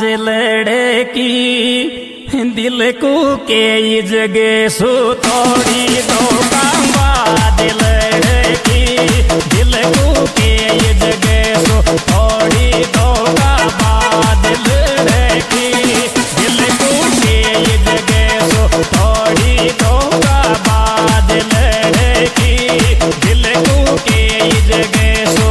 लड़की दिल को के जगे सो थोड़ी दो बाद लड़की दिल को के जगे सो थोड़ी दो बाद लड़की दिल को के जगे सो थोड़ी दो बाद लड़की दिल को के जगे सो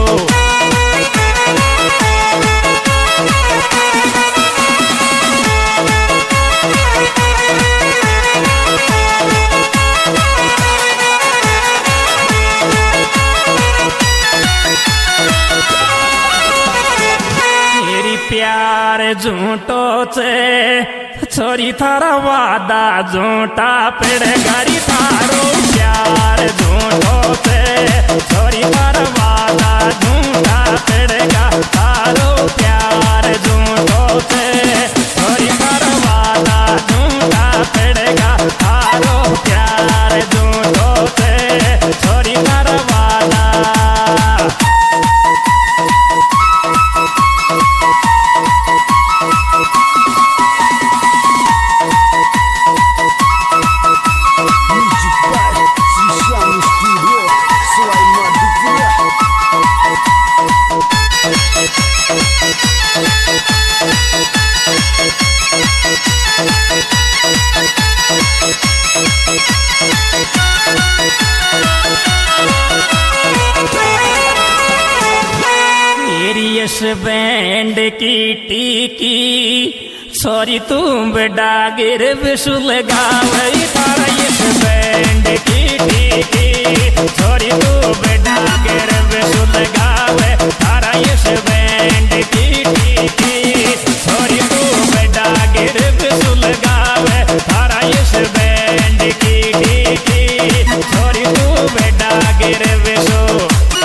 प्यार झूठो से छोरी थारा वादा झूठा पेड़ गाड़ी थारो प्यार झूठो से छोरी थारा वादा झूठा पेड़गा थारो प्यार झूठो से छोरी थारा वादा झूठा पेड़गा थारो प्यार झूठो से छोरी थारा वादा यस बैंड की टीकी सॉरी तुम डागिर विशुल गावई थारा यस बैंड की टीकी सॉरी तुम डागिर विशुल गावे थारा यस बैंड की टीकी सॉरी तुम डागिर विशुल गावे थारा यस बैंड की टीकी सॉरी तुम डागिर विशुल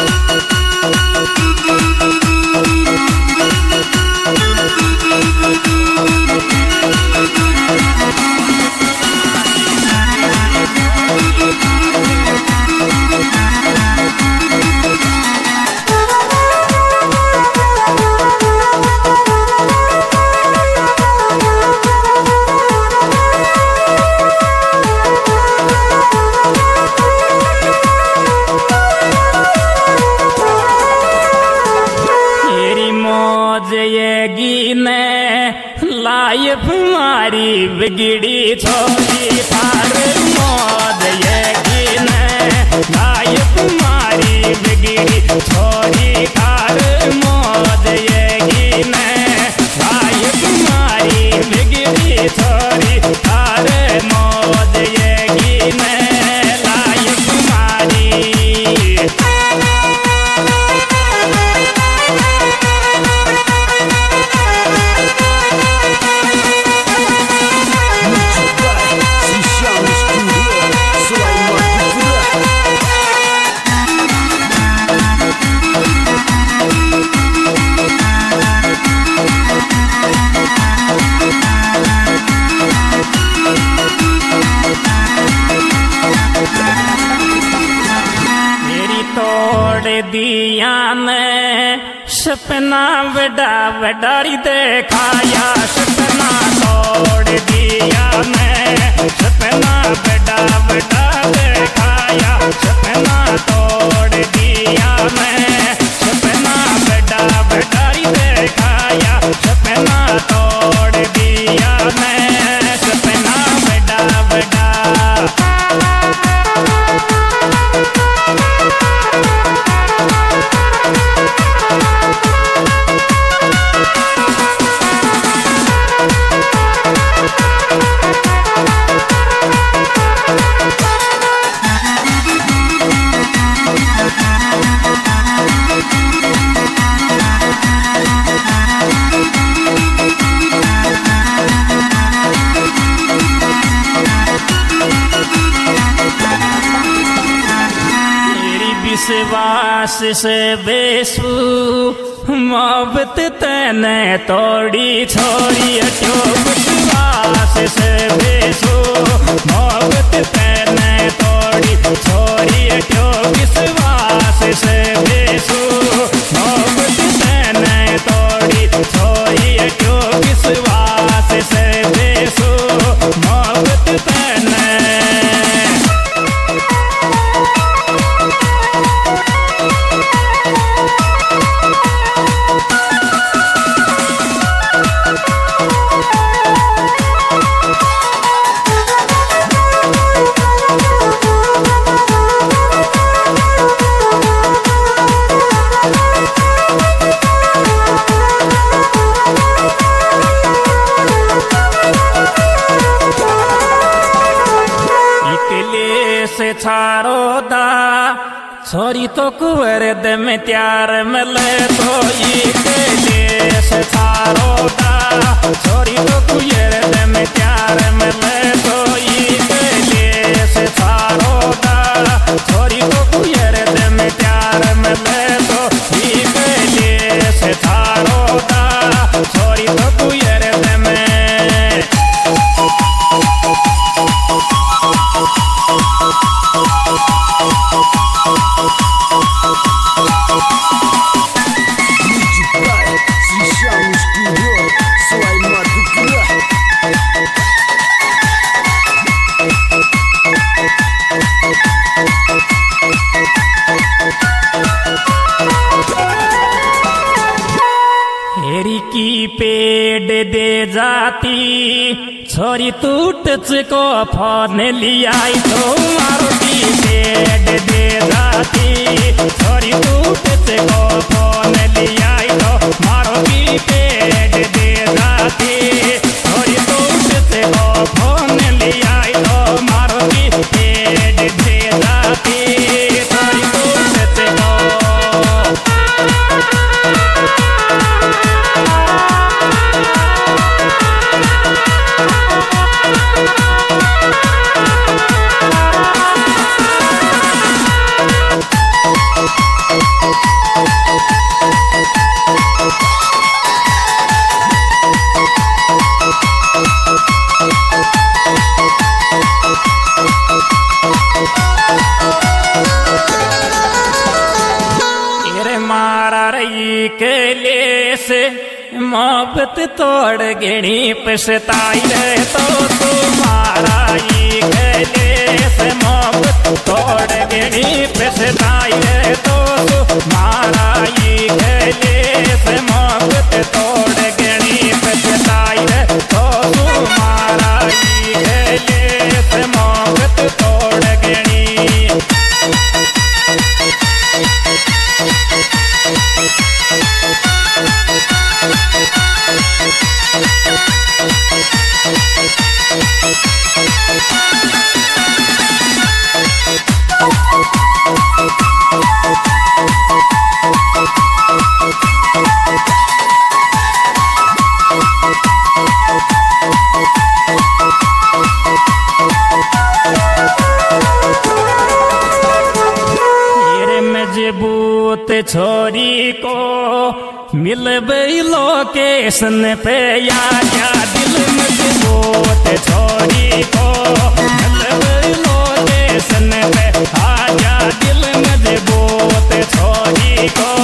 लाइफ मारी बिगड़ी छोरी थार मौज ये लाइफ मारी बिगड़ी छोरी थार मौज ये लाइफ मारी बिगड़ी छोरी थार मौज ये लाइफ मारी दिया ने सपना बड़ा बड़ारी देखाया सपना तोड़ दिया ने सपना बड़ा बड़ा देखाया सपना तोड़ दिया ने सपना बड़ा बड़ारी देखाया सपना तोड़ दिया ने सपना बड़ा बड़ा विश्वास से बेसू मोहब्बत तने तोड़ी छोरी अटो विश्वास से बेसू मोहब्बत तने तोड़ी छोरी अटो विश्वास से बेसू मोहब्बत तने तोड़ी छोरी अटो विश्वास थारो दा छोरी तो कुंवर दे में त्यार मिले तो ये कलेश थारो दा छोरी तो कुंवर दे में त्यार मिले तो ये कलेश थारो दा छोरी तो कुंवर दे में त्यार मिले तो ये कलेश थारो दा छोरी तो कुंवर दे में हेरी की पेड़ दे जाती छोरी टूट को फोन लियाई तो मारुति पेड़ दे जाती छोरी टूट को फोन लियाई तो मारुति पेड़ दे जाती छोरी टूट को फोन लियाई तो मारुति पेड़ दे जाती छोरी टूट को के लिए से मोहब्बत तोड़ गिणी पछताई रे तो तुम्हारा ही गले से मोहब्बत तोड़ गिणी पछताई रे तो तुम्हारा ही गले से मोहब्बत तोड़ गिणी पछताई रे तो तुम्हारा ही गले से मोहब्बत तोड़ गिणी मजबूत छोरी को मिल गई लोकेशन पे या दिल मजबूत छोरी को मिल गई लोकेशन पे आजा दिल मजबूत छोरी को